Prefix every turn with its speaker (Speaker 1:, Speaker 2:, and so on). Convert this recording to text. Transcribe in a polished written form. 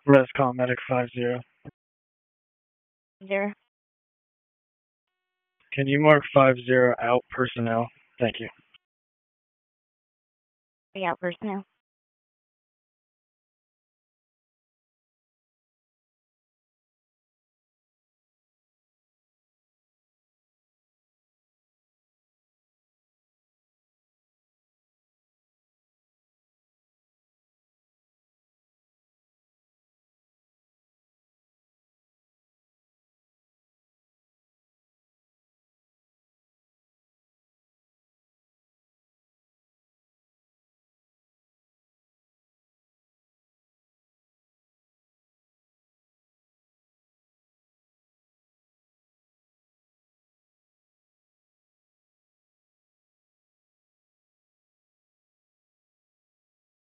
Speaker 1: Rescom Medic 50.
Speaker 2: Zero.
Speaker 1: Can you mark 50 out personnel? Thank you.
Speaker 2: Yeah, personnel.